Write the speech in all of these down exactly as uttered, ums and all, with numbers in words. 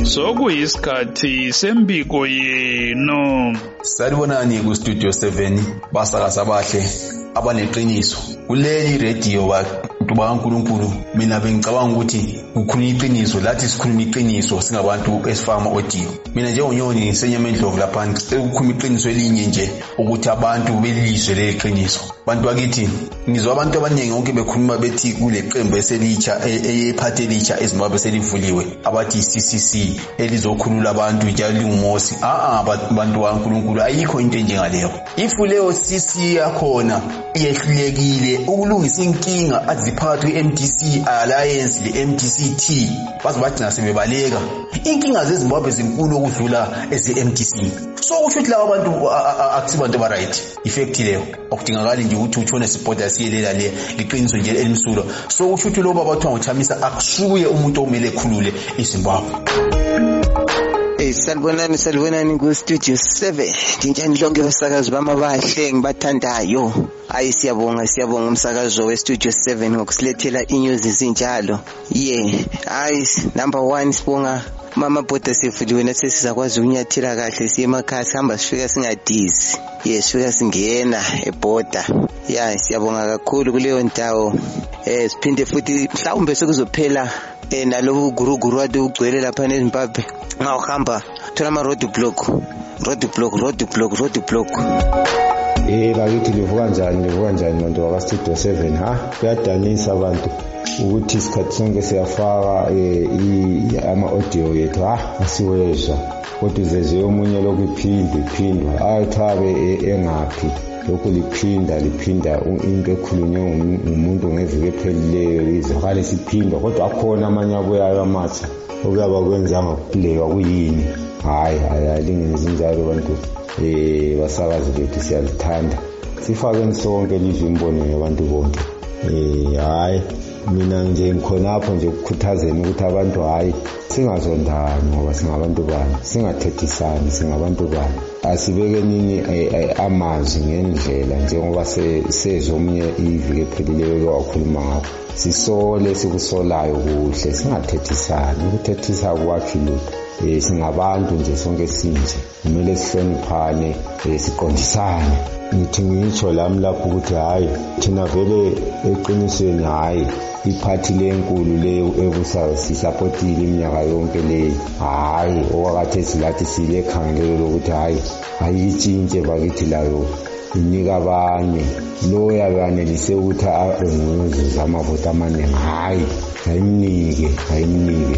Sokuyisikhathi sembiko yenu. Salibonani ku Studio seven basakaza bahle abaneqiniso. Kuleli radio bantu bakaNkulunkulu mina bengicabanga ukuthi ukukhuluma iqiniso lathi sikhuluma iqiniso singabantu esifama audio. Mina nje unyoni ngisenyama endlovu lapha ngicela ukukhuluma iqiniso elinye nje ukuthi abantu belizwe leqiniso. Bantu bakithi ngizwa abantu abaningi onke bekhuluma bethi kule qembu eselitsha eyephathe licha eZimbabwe selivuliwe abathi C C C elizokhulula abantu njalo lingumosi. Ah ah bantu bakaNkulunkulu ayikho into enjengaleyo. Ifu leyo C C yakhona iyehlulekile ukulungisa inkinga aziphathe i-M D C Alliance le-M D C T bazibathi nasebebaleka. Inkinga zeZimbabwe zinkulu ukudlula eze-M D C. So usho ukuthi laba bantu akusibantu ba right. Effect leyo okudingakala nje ukuthi utshone sipoda siyelela le liqiniso nje elimsulo. So usho ukuthi lo baba bathiwa ngochamisa akusuye umuntu omele ekhulule iZimbabwe. Eh salibonani salibonani ku Studio seven. Njani lonke abasakazi bamabahle ngibathandayo. Ayi siyabonga siyabonga umsakazo we Studio seven ngokusilethela inews izinjalo. Yeah, ayi number one sibonga mama bhoda sifudiwe nathi sizakwazi ukunyathela kahle siye emakhaya sihamba sifika singadizi. Yes, sifika singena ebhoda. Yeah, siyabonga kakhulu kuleyo ndawo. Eh siphinde futhi mhlawumbe sekuzophela eh nalobu guruguru wade ugcwele lapha eZimbabwe. Ngahamba thola ama road block road block road block road block. Eh bakithi livuka kanjani livuka kanjani manje waka Studio seven ha kuyadanisa abantu ukuthi isikhathi sonke siyafaka ama audio yethu ha asiwezwa kodwa uzeze omunye lokhu iphindwe iphindwa ayithabe engaphi lokhu liphinda liphinda into ekhulunywe umuntu ngevike ephelileyo izakale siphindwa kodwa akhona amanye abuyayo amatha okuyaba kwenza ngakupleka kuyini. Hayi ayalingenzi njalo bantu eh basakazi bethu siyalithanda sifake sonke lizwe imbonelo abantu bonke. Eh hayi mina nje ngikhonapho nje ukukhuthazeni ukuthi abantu hayi singazondani ngoba singabantu bani singathethisani singabantu bani asibeke nini amazwi ngendlela njengoba sezomunye ivike ephelileyo wakhuluma ngakho sisole sikusolayo kuhle singathethisani ukuthethisa kwakhe lutho. Eh singabantu nje sonke sinje kumele sihloniphane siqondisane. Ngithi ngitsho lami lapho ukuthi hayi thina vele eqinisweni hayi iphathi lenkulu leyo ebusayo sisupportile iminyaka yonke leyo. Hayi okwakathe silathi sile khangelo lokuthi hayi ayitshintshe bakithi layo inika abanye lo yabanelise ukuthi abenguzuza amavoti amaningi. Hayi ayimnike ayimnike.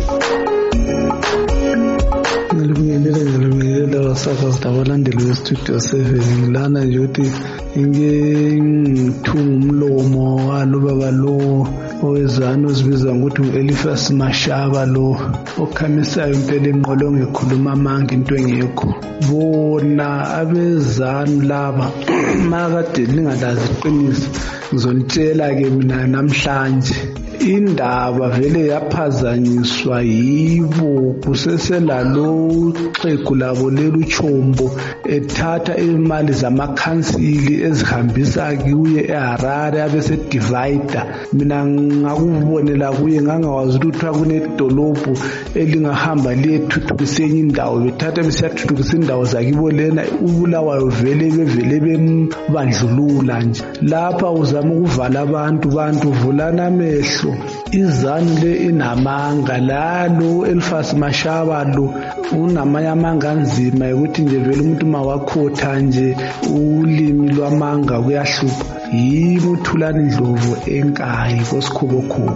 Ngilibingelela ngilibingelela abasakazi abalandeli we Studio seven lana nje ukuthi inge ngithunga umlomo walo baba lo owezana ozibiza ngokuthi uEliphas Mashaba lo okhamisayo impela enqolo ngekhuluma amanga into engekho. Bona abezana laba makade lingalazi iqiniso ngizonitshela ke mina namhlanje indaba vele yaphazanyiswa yibo kuseselalo xhegu labo lelu Chombo ethatha imali zamakhansili ezihambisa kuye eHarare abese divider. Mina ngakubonela kuye ngangawazi ukuthi kunedolobho elingahamba liyethuthukisa indawo bethatha besiyathuthukisa indawo zakibo lena ubulawayo vele bevele bembandlulula nje. Lapha uzama ukuvala abantu bantu vulana amehlo. Izanu le inamanga lalo Eliphas Mashaba lo unamanye amanga anzima ukuthi nje vele umuntu mawakhotha nje ulimi lwamanga kuyahlupha. Yimi uThulani Ndlovu enkayi kosikhubo.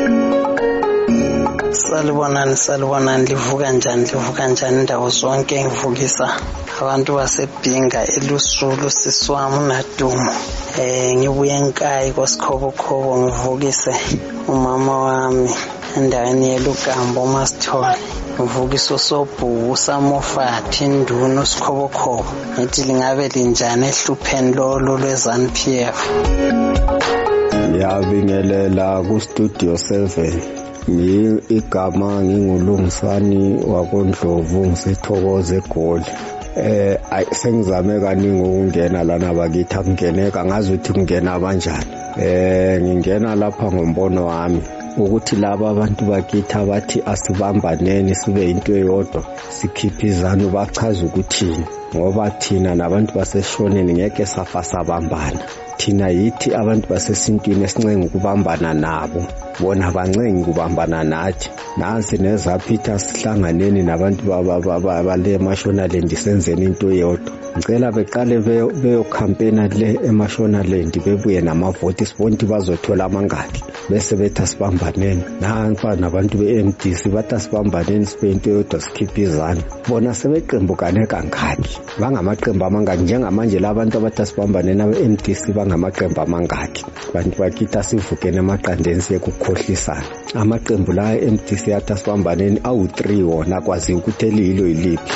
Salibonani salibonani livuka njani livuka njani ndawo zonke ngivukisa abantu basebhinga elusulu siswami nadumo. Eh ngibuye enkayi kosikhobo ngivukise umama wami endaweni yeLugambo Masithole. Ngivukisa Sobhuku Samofathi Nduna usikhobo ngithi lingabe linjani ehlupheni lolo lweZANU P F. Ngiyabingelela ku Studio seven. Ngi igama ngingulungisani wakoNdlovu ngisithokoze eGoli. Eh sengizame kaningi ukungena lana bakithi akungeneka ngazi ukuthi kungena kanjani. Eh ngingena lapha ngombono wami ukuthi laba abantu bakithi abathi asibambaneni sibe into eyodwa sikhiphe izanu bachaza ukuthini, ngoba thina nabantu baseshoneni ngeke safa sabambana. Thina yithi abantu basesintwini esincenga ukubambana nabo, bona bancenga ukubambana nathi. Nansi nezaphitha sihlanganeni nabantu bale eMashonaland senzeni into eyodwa. Ngicela beqale beyo campaign le eMashonaland bebuye namavoti sibonke bazothola amangaki bese bethi asibambaneni. Nansi nabantu be-M D C bathi asibambaneni sibe into eyodwa sikhiphe izanu. Bona sebeqembukane kangaki, bangamaqembu amangaki njengamanje labantu abathi asibambaneni aba-M D C bangamaqembu amangaki. Bantu bakithi asivukene emaqandeni sekukhohlisana. Amaqembu la e-M D C athi asibambaneni awu three wona kwazi ukuthi elilo yiliphi.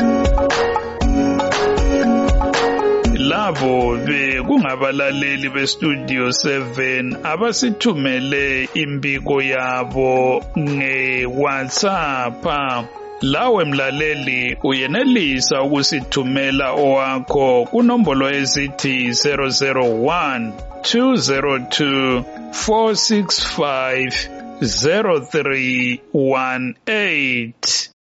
Labo be kungabalaleli beStudio seven abasithumele imbiko yabo nge-WhatsApp. Lawe mlaleli uyenelisa ukusithumela owakho kunombolo ezithi zero zero one two zero two four six five zero three one eight.